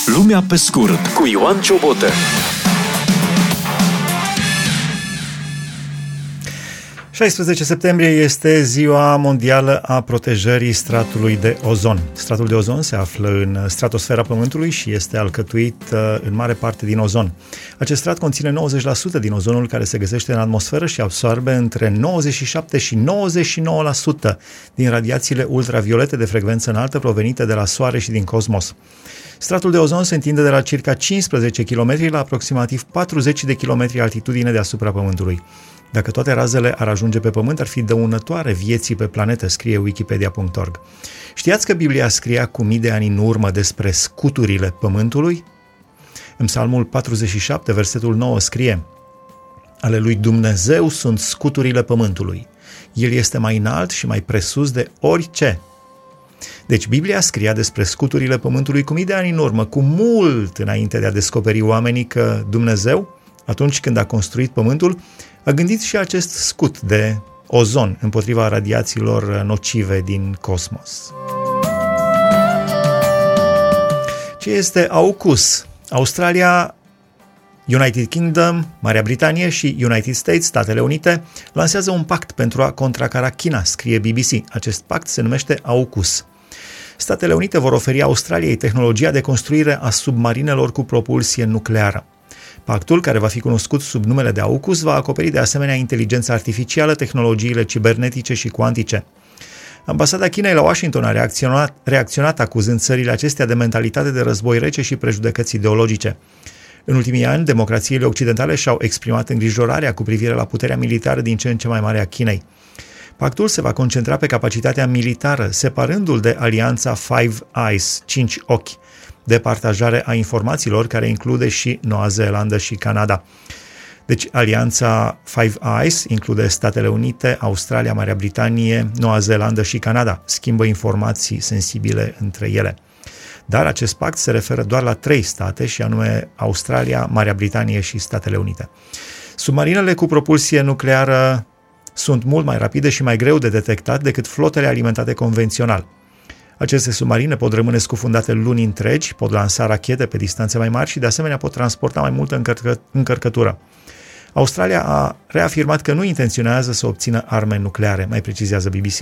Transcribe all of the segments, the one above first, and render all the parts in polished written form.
Lumea pe scurt cu Ioan Ciobotă. – 16 septembrie este ziua mondială a protejării stratului de ozon. Stratul de ozon se află în stratosfera Pământului și este alcătuit în mare parte din ozon. Acest strat conține 90% din ozonul care se găsește în atmosferă și absorbe între 97 și 99% din radiațiile ultraviolete de frecvență înaltă provenite de la Soare și din cosmos. Stratul de ozon se întinde de la circa 15 km la aproximativ 40 de km altitudine deasupra Pământului. Dacă toate razele ar ajunge pe Pământ, ar fi dăunătoare vieții pe planetă, scrie Wikipedia.org. Știați că Biblia scria cu mii de ani în urmă despre scuturile Pământului? În Psalmul 47, versetul 9 scrie: ale lui Dumnezeu sunt scuturile Pământului. El este mai înalt și mai presus de orice. Deci Biblia scria despre scuturile Pământului cu mii de ani în urmă, cu mult înainte de a descoperi oamenii că Dumnezeu, atunci când a construit Pământul, a gândit și acest scut de ozon împotriva radiațiilor nocive din cosmos. Ce este AUKUS? Australia, United Kingdom, Marea Britanie și United States, Statele Unite, lansează un pact pentru a contracara China, scrie BBC. Acest pact se numește AUKUS. Statele Unite vor oferi Australiei tehnologia de construire a submarinelor cu propulsie nucleară. Pactul, care va fi cunoscut sub numele de AUKUS, va acoperi de asemenea inteligența artificială, tehnologiile cibernetice și cuantice. Ambasada Chinei la Washington a reacționat acuzând țările acestea de mentalitate de război rece și prejudecăți ideologice. În ultimii ani, democrațiile occidentale și-au exprimat îngrijorarea cu privire la puterea militară din ce în ce mai mare a Chinei. Pactul se va concentra pe capacitatea militară, separându-l de alianța Five Eyes, 5 ochi, de partajare a informațiilor, care include și Noua Zeelandă și Canada. Deci, alianța Five Eyes include Statele Unite, Australia, Marea Britanie, Noua Zeelandă și Canada. Schimbă informații sensibile între ele. Dar acest pact se referă doar la 3 state, și anume Australia, Marea Britanie și Statele Unite. Submarinele cu propulsie nucleară sunt mult mai rapide și mai greu de detectat decât flotele alimentate convențional. Aceste submarine pot rămâne scufundate luni întregi, pot lansa rachete pe distanțe mai mari și de asemenea pot transporta mai multă încărcătură. Australia a reafirmat că nu intenționează să obțină arme nucleare, mai precizează BBC.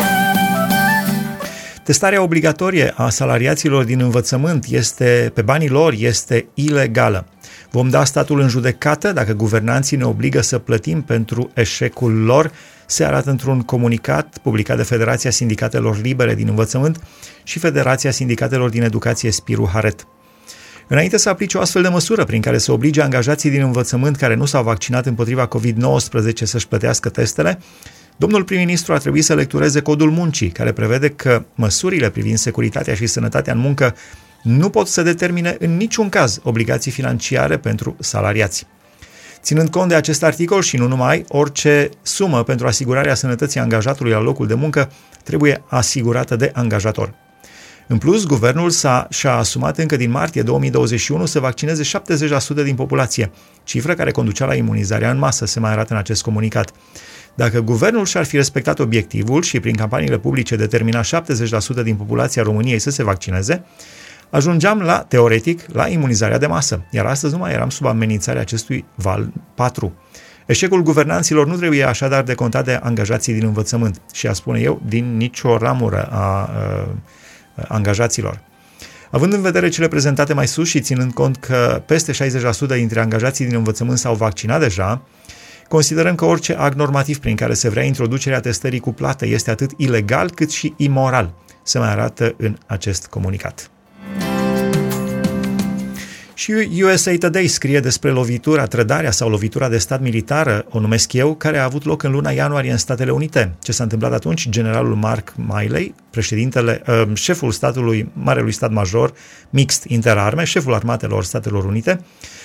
Testarea obligatorie a salariaților din învățământ pe banii lor este ilegală. Vom da statul în judecată dacă guvernanții ne obligă să plătim pentru eșecul lor, se arată într-un comunicat publicat de Federația Sindicatelor Libere din Învățământ și Federația Sindicatelor din Educație Spiru Haret. Înainte să aplice o astfel de măsură prin care să oblige angajații din învățământ care nu s-au vaccinat împotriva COVID-19 să-și plătească testele, domnul prim-ministru a trebuit să lectureze Codul Muncii, care prevede că măsurile privind securitatea și sănătatea în muncă nu pot să determine în niciun caz obligații financiare pentru salariați. Ținând cont de acest articol și nu numai, orice sumă pentru asigurarea sănătății angajatului la locul de muncă trebuie asigurată de angajator. În plus, guvernul și-a asumat încă din martie 2021 să vaccineze 70% din populație, cifră care conducea la imunizarea în masă, se mai arată în acest comunicat. Dacă guvernul și-ar fi respectat obiectivul și prin campaniile publice determina 70% din populația României să se vaccineze, ajungeam teoretic la imunizarea de masă, iar astăzi nu mai eram sub amenințarea acestui val 4. Eșecul guvernanților nu trebuie așadar decontat de angajații din învățământ și, a spune eu, din nicio ramură a angajaților. Având în vedere cele prezentate mai sus și ținând cont că peste 60% dintre angajații din învățământ s-au vaccinat deja, considerăm că orice act normativ prin care se vrea introducerea testării cu plată este atât ilegal cât și imoral, se mai arată în acest comunicat. Și USA Today scrie despre trădarea sau lovitura de stat militară, o numesc eu, care a avut loc în luna ianuarie în Statele Unite. Ce s-a întâmplat atunci? Generalul Mark Milley, șeful Marelui Stat Major Mixt Interarme, șeful armatelor Statelor Unite,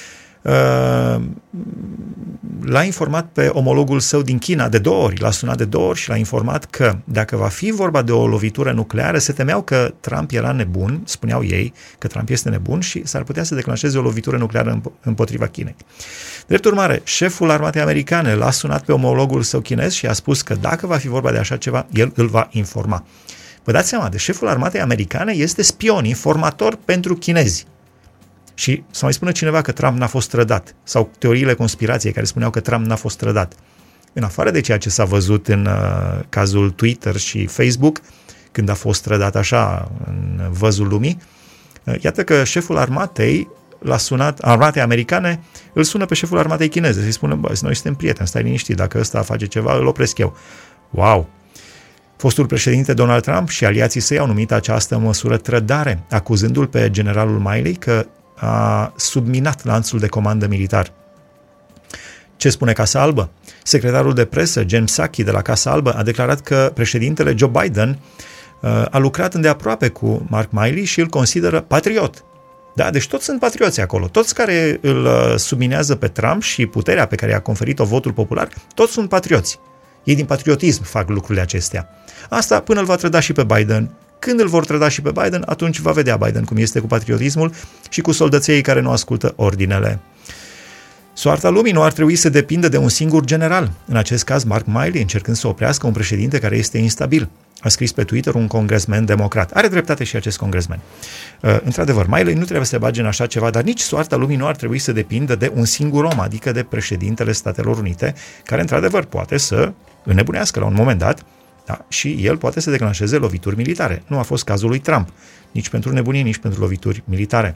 l-a informat pe omologul său din China de 2 ori, l-a sunat de 2 ori și l-a informat că dacă va fi vorba de o lovitură nucleară, se temeau că Trump era nebun, spuneau ei că Trump este nebun și s-ar putea să declanșeze o lovitură nucleară împotriva Chinei. Drept urmare, șeful armatei americane l-a sunat pe omologul său chinez și a spus că dacă va fi vorba de așa ceva, el îl va informa. Vă dați seama, de șeful armatei americane este spion, informator pentru chinezi. Și să mai spună cineva că Trump n-a fost trădat, sau teoriile conspirației care spuneau că Trump n-a fost trădat. În afară de ceea ce s-a văzut în cazul Twitter și Facebook, când a fost trădat așa în văzul lumii, iată că șeful armatei l-a sunat, armatei americane, îl sună pe șeful armatei chineze, să-i spună, bă, noi suntem prieteni, stai liniștit, dacă ăsta face ceva, îl opresc eu. Wow! Fostul președinte Donald Trump și aliații săi au numit această măsură trădare, acuzându-l pe generalul Milley că a subminat lanțul de comandă militar. Ce spune Casa Albă? Secretarul de presă, Jen Psaki, de la Casa Albă, a declarat că președintele Joe Biden a lucrat îndeaproape cu Mark Milley și îl consideră patriot. Da, deci toți sunt patrioți acolo. Toți care îl subminează pe Trump și puterea pe care i-a conferit-o votul popular, toți sunt patrioți. Ei din patriotism fac lucrurile acestea. Asta până îl va trăda și pe Biden. Când îl vor trăda și pe Biden, atunci va vedea Biden cum este cu patriotismul și cu soldăței care nu ascultă ordinele. Soarta lumii nu ar trebui să depindă de un singur general, în acest caz Mark Milley, încercând să oprească un președinte care este instabil. A scris pe Twitter un congresmen democrat. Are dreptate și acest congresmen. Într-adevăr, Milley nu trebuie să se bage în așa ceva, dar nici soarta lumii nu ar trebui să depindă de un singur om, adică de președintele Statelor Unite, care într-adevăr poate să înnebunească la un moment dat, da, și el poate să declanșeze lovituri militare. Nu a fost cazul lui Trump, nici pentru nebunie, nici pentru lovituri militare.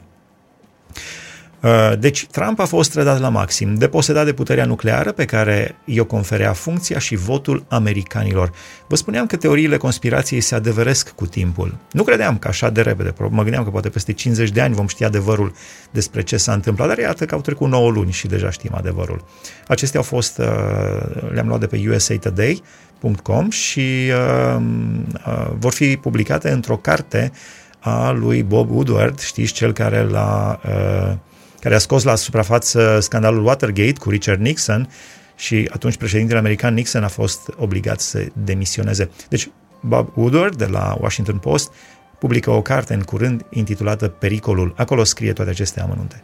Deci Trump a fost trădat la maxim, deposedat de puterea nucleară pe care i-o conferea funcția și votul americanilor. Vă spuneam că teoriile conspirației se adeveresc cu timpul. Nu credeam că așa de repede, mă gândeam că poate peste 50 de ani vom ști adevărul despre ce s-a întâmplat, dar iată că au trecut 9 luni și deja știm adevărul. Acestea au fost, le-am luat de pe usatoday.com și vor fi publicate într-o carte a lui Bob Woodward, știți, cel care care a scos la suprafață scandalul Watergate cu Richard Nixon și atunci președintele american Nixon a fost obligat să demisioneze. Deci Bob Woodward de la Washington Post publică o carte în curând intitulată Pericolul. Acolo scrie toate aceste amănunte.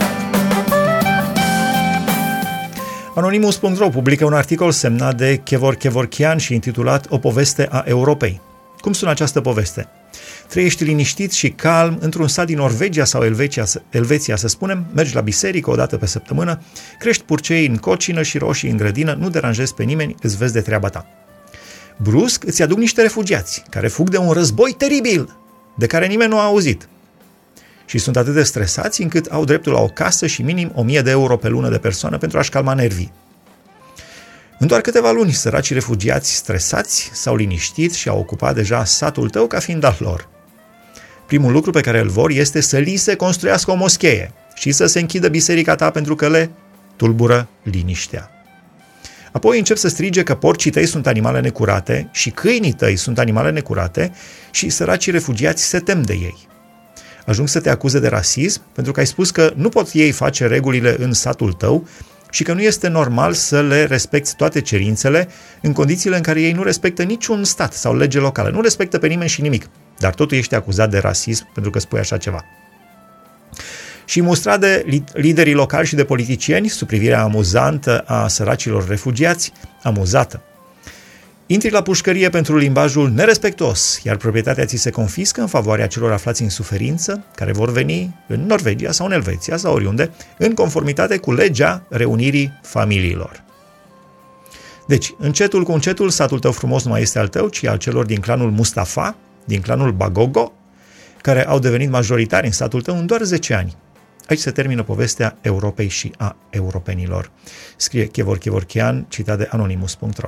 Anonymous.ro publică un articol semnat de Kevor Kevorkian și intitulat O poveste a Europei. Cum sună această poveste? Trăiești liniștit și calm într-un sat din Norvegia sau Elveția, să spunem, mergi la biserică o dată pe săptămână, crești purcei în cocină și roșii în grădină, nu deranjezi pe nimeni, îți vezi de treaba ta. Brusc îți aduc niște refugiați care fug de un război teribil, de care nimeni nu a auzit. Și sunt atât de stresați încât au dreptul la o casă și minim 1000 de euro pe lună de persoană pentru a-și calma nervii. În doar câteva luni, săracii refugiați stresați s-au liniștit și au ocupat deja satul tău ca fiind al lor. Primul lucru pe care îl vor este să li se construiască o moschee și să se închidă biserica ta pentru că le tulbură liniștea. Apoi încep să strige că porcii tăi sunt animale necurate și câinii tăi sunt animale necurate și săracii refugiați se tem de ei. Ajung să te acuze de rasism pentru că ai spus că nu pot ei face regulile în satul tău și că nu este normal să le respecti toate cerințele în condițiile în care ei nu respectă niciun stat sau lege locală, nu respectă pe nimeni și nimic, dar totul ești acuzat de rasism pentru că spui așa ceva. Și mustrat de liderii locali și de politicieni sub privirea amuzantă a săracilor refugiați, amuzată. Intri la pușcărie pentru limbajul nerespectuos, iar proprietatea ți se confiscă în favoarea celor aflați în suferință, care vor veni în Norvegia sau în Elveția sau oriunde, în conformitate cu legea reunirii familiilor. Deci, încetul cu încetul, satul tău frumos nu mai este al tău, ci al celor din clanul Mustafa, din clanul Bagogo, care au devenit majoritari în satul tău în doar 10 ani. Aici se termină povestea Europei și a europenilor. Scrie Kevor Kevorkian, citat de Anonymous.ro.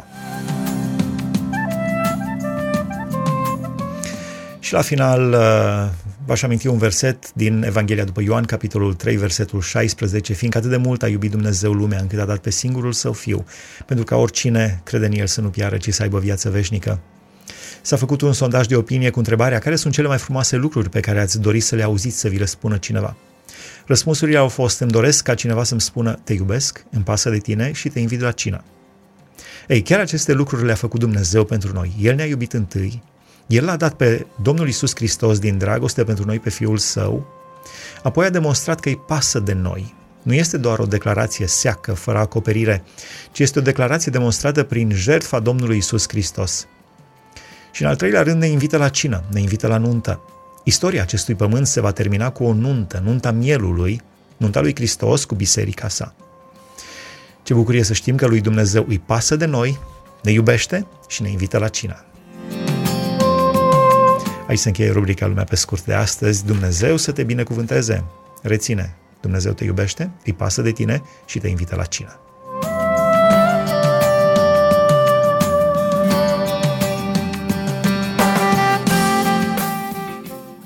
Și la final v-aș aminti un verset din Evanghelia după Ioan, capitolul 3, versetul 16, fiindcă atât de mult a iubit Dumnezeu lumea încât a dat pe singurul Său Fiu, pentru ca oricine crede în El să nu piară, ci să aibă viață veșnică. S-a făcut un sondaj de opinie cu întrebarea care sunt cele mai frumoase lucruri pe care ați dori să le auziți, să vi le spună cineva. Răspunsurile au fost: îmi doresc ca cineva să-mi spună te iubesc, îmi pasă de tine și te invit la cină. Ei, chiar aceste lucruri le-a făcut Dumnezeu pentru noi. El ne-a iubit întâi, El l-a dat pe Domnul Iisus Hristos din dragoste pentru noi pe Fiul Său, apoi a demonstrat că îi pasă de noi. Nu este doar o declarație seacă, fără acoperire, ci este o declarație demonstrată prin jertfa Domnului Iisus Hristos. Și în al treilea rând ne invită la cină, ne invită la nuntă. Istoria acestui pământ se va termina cu o nuntă, nunta mielului, nunta lui Hristos cu biserica sa. Ce bucurie să știm că lui Dumnezeu îi pasă de noi, ne iubește și ne invită la cină. Aici se încheie rubrica Lumea pe scurt de astăzi. Dumnezeu să te binecuvânteze! Reține, Dumnezeu te iubește, îi pasă de tine și te invită la cină.